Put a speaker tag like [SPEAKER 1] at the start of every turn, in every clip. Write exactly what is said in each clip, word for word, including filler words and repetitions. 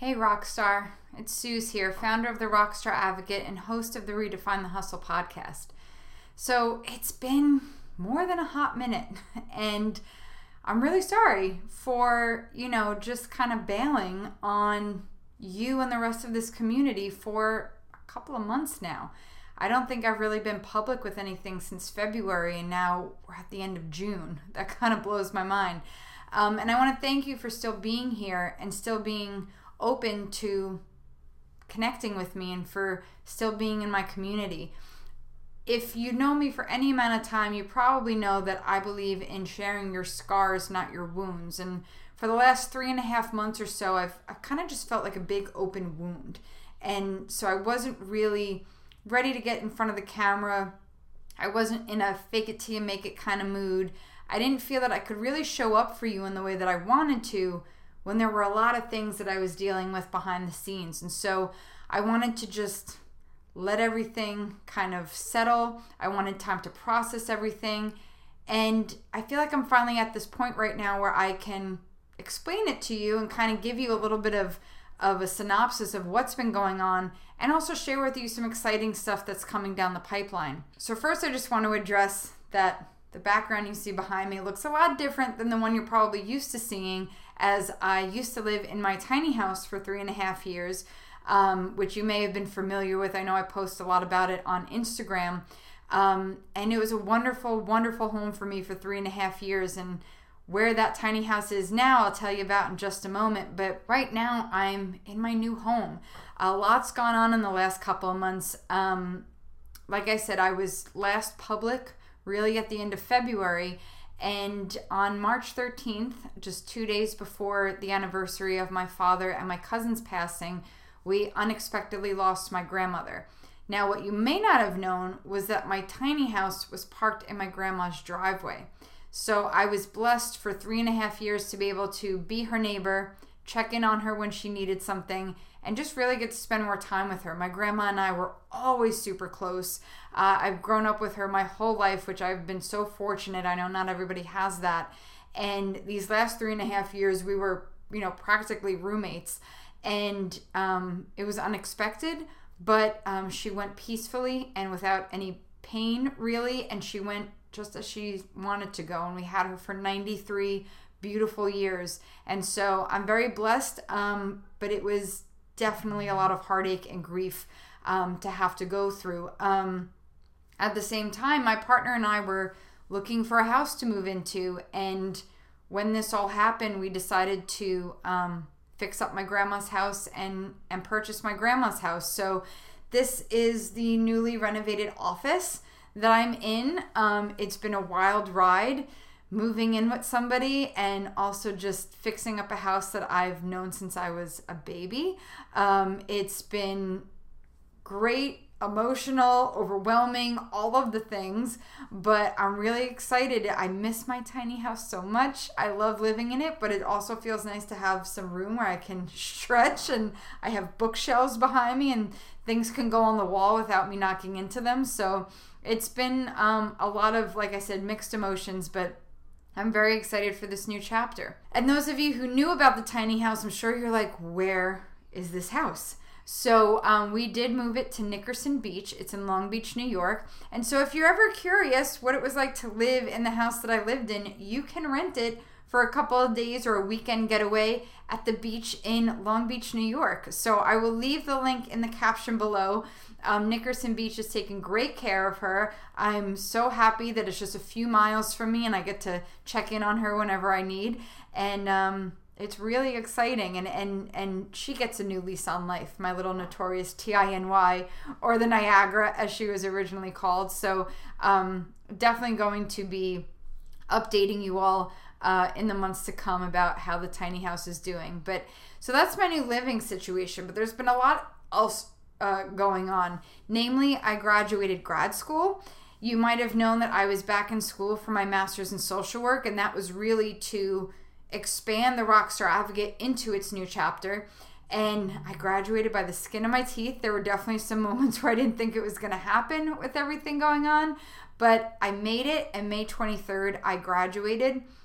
[SPEAKER 1] Hey Rockstar, it's Suze here, founder of the Rockstar Advocate and host of the Redefine the Hustle podcast. So it's been more than a hot minute and I'm really sorry for, you know, just kind of bailing on you and the rest of this community for a couple of months now. I don't think I've really been public with anything since February, and now we're at the end of June. That kind of blows my mind. Um, and I want to thank you for still being here and still being open to connecting with me and for still being in my community. If you know me for any amount of time, you probably know that I believe in sharing your scars, not your wounds. And for the last three and a half months or so, I've, I've kind of just felt like a big open wound. And so I wasn't really ready to get in front of the camera. I wasn't in a fake it till you make it kind of mood. I didn't feel that I could really show up for you in the way that I wanted to when there were a lot of things that I was dealing with behind the scenes. And so I wanted to just let everything kind of settle. I wanted time to process everything. And I feel like I'm finally at this point right now where I can explain it to you and kind of give you a little bit of, of a synopsis of what's been going on and also share with you some exciting stuff that's coming down the pipeline. So first, I just want to address that the background you see behind me looks a lot different than the one you're probably used to seeing, as I used to live in my tiny house for three and a half years, um, which you may have been familiar with. I know I post a lot about it on Instagram. Um, and it was a wonderful, wonderful home for me for three and a half years. And where that tiny house is now, I'll tell you about in just a moment. But right now, I'm in my new home. A lot's gone on in the last couple of months. Um, like I said, I was last public really at the end of February, and on March thirteenth, just two days before the anniversary of my father and my cousin's passing, we unexpectedly lost my grandmother. Now, what you may not have known was that my tiny house was parked in my grandma's driveway. So I was blessed for three and a half years to be able to be her neighbor, check in on her when she needed something, and just really get to spend more time with her. My grandma and I were always super close. Uh, I've grown up with her my whole life, which I've been so fortunate. I know not everybody has that. And these last three and a half years, we were, you know, practically roommates. And um, it was unexpected, but um, she went peacefully and without any pain, really. And she went just as she wanted to go. And we had her for ninety-three beautiful years. And so I'm very blessed, um, but it was definitely a lot of heartache and grief um, to have to go through. Um, at the same time, my partner and I were looking for a house to move into. And when this all happened, we decided to um, fix up my grandma's house and, and purchase my grandma's house. So this is the newly renovated office that I'm in. Um, it's been a wild ride moving in with somebody and also just fixing up a house that I've known since I was a baby. Um, it's been great, emotional, overwhelming, all of the things, but I'm really excited. I miss my tiny house so much. I love living in it, but it also feels nice to have some room where I can stretch, and I have bookshelves behind me and things can go on the wall without me knocking into them. So it's been um, a lot of, like I said, mixed emotions, but I'm very excited for this new chapter. And those of you who knew about the tiny house, I'm sure you're like, where is this house? So um, we did move it to Nickerson Beach. It's in Long Beach, New York. And so if you're ever curious what it was like to live in the house that I lived in, you can rent it for a couple of days or a weekend getaway at the beach in Long Beach, New York. So I will leave the link in the caption below. Um, Nickerson Beach is taking great care of her. I'm so happy that it's just a few miles from me and I get to check in on her whenever I need. And um, it's really exciting. And, and, and she gets a new lease on life, my little notorious T I N Y, or the Niagara as she was originally called. So um, definitely going to be updating you all uh, in the months to come about how the tiny house is doing. But so that's my new living situation. But there's been a lot else Uh, going on. Namely, I graduated grad school. You might have known that I was back in school for my master's in social work, and that was really to expand the Rockstar Advocate into its new chapter. And I graduated by the skin of my teeth. There were definitely some moments where I didn't think it was going to happen with everything going on, but I made it, and May twenty-third, I graduated.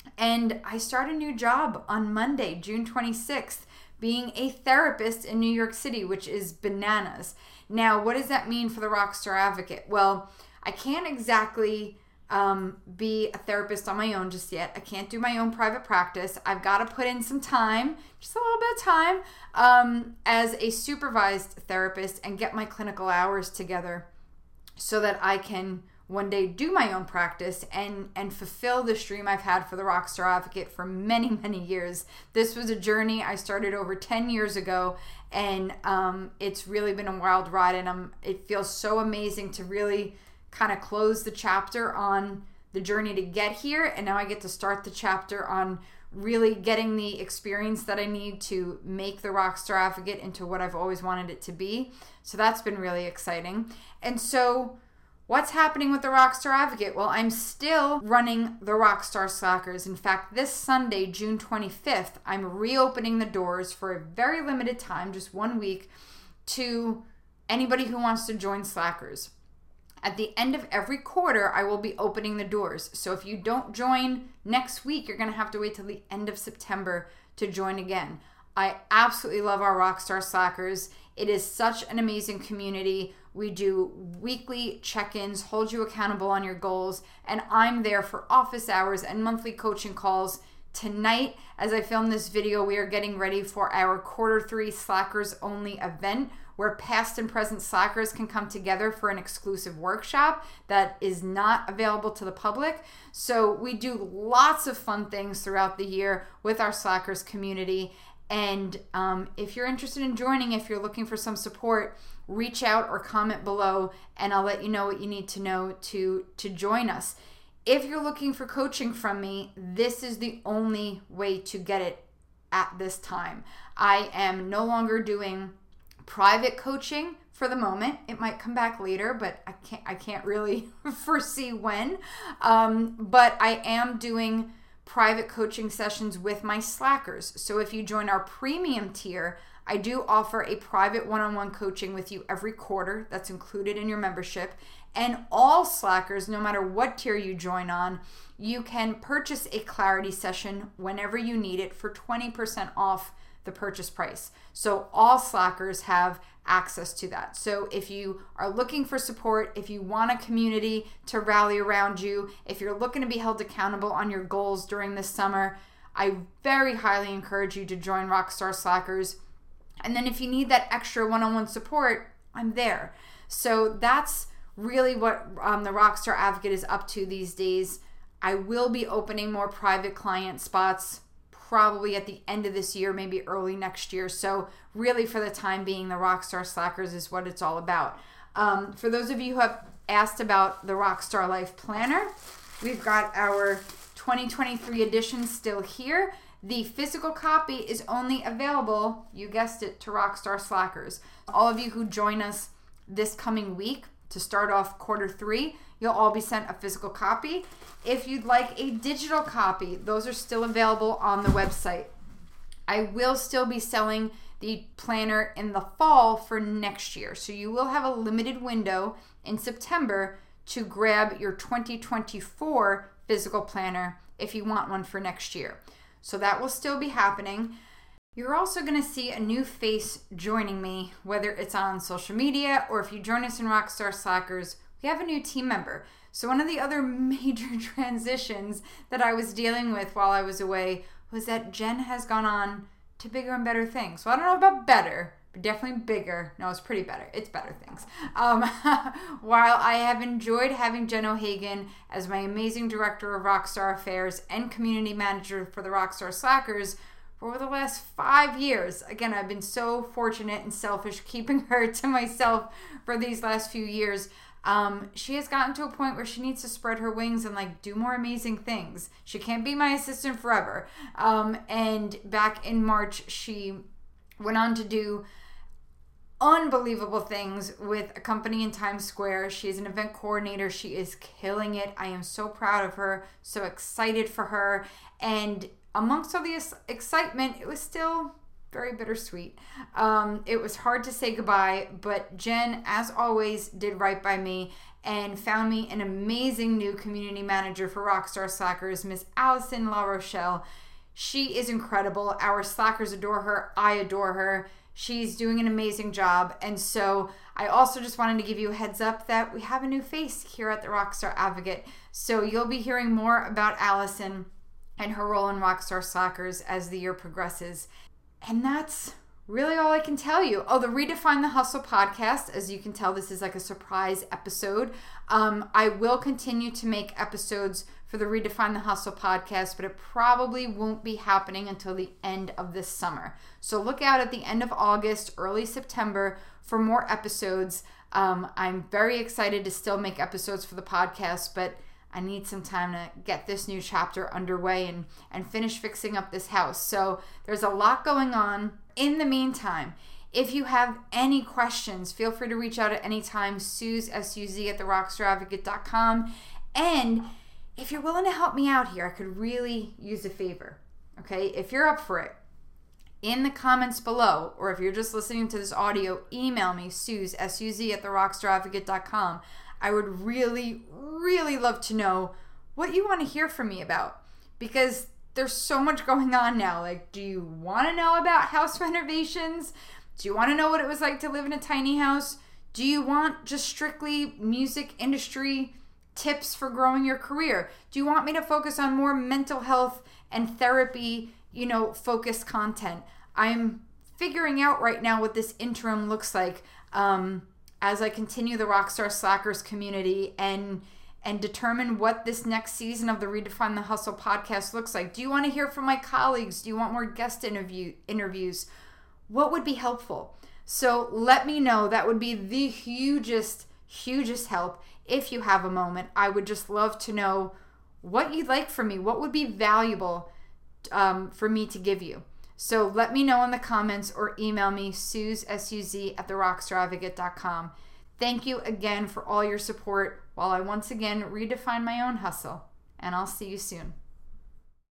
[SPEAKER 1] And I start a new job on Monday, June twenty-sixth, being a therapist in New York City, which is bananas. Now, what does that mean for the Rockstar Advocate? Well, I can't exactly um, be a therapist on my own just yet. I can't do my own private practice. I've got to put in some time, just a little bit of time, um, as a supervised therapist and get my clinical hours together so that I can one day do my own practice and and fulfill this dream I've had for the Rockstar Advocate for many, many years. This was a journey I started over ten years ago, and um, it's really been a wild ride, and I'm, it feels so amazing to really kind of close the chapter on the journey to get here, and now I get to start the chapter on really getting the experience that I need to make the Rockstar Advocate into what I've always wanted it to be. So that's been really exciting. And so what's happening with the Rockstar Advocate? Well, I'm still running the Rockstar Slackers. In fact, this Sunday, June twenty-fifth, I'm reopening the doors for a very limited time, just one week, to anybody who wants to join Slackers. At the end of every quarter, I will be opening the doors. So if you don't join next week, you're going to have to wait till the end of September to join again. I absolutely love our Rockstar Slackers. It is such an amazing community. We do weekly check-ins, hold you accountable on your goals, and I'm there for office hours and monthly coaching calls. Tonight, as I film this video, we are getting ready for our quarter three Slackers only event, where past and present Slackers can come together for an exclusive workshop that is not available to the public. So we do lots of fun things throughout the year with our Slackers community. And um, if you're interested in joining, if you're looking for some support, reach out or comment below, and I'll let you know what you need to know to, to join us. If you're looking for coaching from me, this is the only way to get it at this time. I am no longer doing private coaching for the moment. It might come back later, but I can't I can't really foresee when. Um, but I am doing private coaching sessions with my Slackers. So if you join our premium tier, I do offer a private one-on-one coaching with you every quarter. That's included in your membership. And all Slackers, no matter what tier you join on, you can purchase a clarity session whenever you need it for twenty percent off the purchase price. So all Slackers have access to that. So if you are looking for support, if you want a community to rally around you, if you're looking to be held accountable on your goals during this summer, I very highly encourage you to join Rockstar Slackers. And then if you need that extra one-on-one support, I'm there. So that's really what um, the Rockstar Advocate is up to these days. I will be opening more private client spots probably at the end of this year, maybe early next year. So really for the time being, the Rockstar Slackers is what it's all about. Um, for those of you who have asked about the Rockstar Life Planner, we've got our twenty twenty-three edition still here. The physical copy is only available, you guessed it, to Rockstar Slackers. All of you who join us this coming week to start off quarter three, you'll all be sent a physical copy. If you'd like a digital copy, those are still available on the website. I will still be selling the planner in the fall for next year. So you will have a limited window in September to grab your twenty twenty-four physical planner if you want one for next year. So that will still be happening. You're also going to see a new face joining me, whether it's on social media or if you join us in Rockstar Slackers, we have a new team member. So one of the other major transitions that I was dealing with while I was away was that Jen has gone on to bigger and better things. So I don't know about better, but definitely bigger. No, it's pretty better. It's better things. Um, while I have enjoyed having Jen O'Hagan as my amazing director of Rockstar Affairs and community manager for the Rockstar Slackers for over the last five years, again, I've been so fortunate and selfish keeping her to myself for these last few years. Um, she has gotten to a point where she needs to spread her wings and like do more amazing things. She can't be my assistant forever. Um, and back in March, she went on to do unbelievable things with a company in Times Square. She is an event coordinator. She is killing it. I am so proud of her, so excited for her. And amongst all the excitement, it was still very bittersweet. Um, it was hard to say goodbye, but Jen, as always, did right by me and found me an amazing new community manager for Rockstar Slackers, Miss Allison La Rochelle. She is incredible. Our Slackers adore her. I adore her. She's doing an amazing job. And so I also just wanted to give you a heads up that we have a new face here at the Rockstar Advocate. So you'll be hearing more about Allison and her role in Rockstar Slackers as the year progresses. And that's really all I can tell you. Oh, the Redefine the Hustle podcast, as you can tell, this is like a surprise episode. Um, I will continue to make episodes for the Redefine the Hustle podcast, but it probably won't be happening until the end of this summer. So look out at the end of August, early September for more episodes. Um, I'm very excited to still make episodes for the podcast, but I need some time to get this new chapter underway and, and finish fixing up this house. So there's a lot going on. In the meantime, if you have any questions, feel free to reach out at any time, Suz, S U Z, at the rockstar advocate dot com. And if you're willing to help me out here, I could really use a favor, okay? If you're up for it, in the comments below, or if you're just listening to this audio, email me, Suz, S U Z, at the rockstar advocate dot com. I would really, really love to know what you want to hear from me about, because there's so much going on now. Like, do you want to know about house renovations? Do you want to know what it was like to live in a tiny house? Do you want just strictly music industry tips for growing your career? Do you want me to focus on more mental health and therapy, you know, focused content? I'm figuring out right now what this interim looks like um, as I continue the Rockstar Slackers community and and determine what this next season of the Redefine the Hustle podcast looks like. Do you want to hear from my colleagues? Do you want more guest interview interviews? What would be helpful? So let me know. That would be the hugest, hugest help. If you have a moment, I would just love to know what you'd like from me. What would be valuable um, for me to give you? So let me know in the comments or email me, Suz, S U Z, at the rockstar advocate dot com. Thank you again for all your support while I once again redefine my own hustle, and I'll see you soon.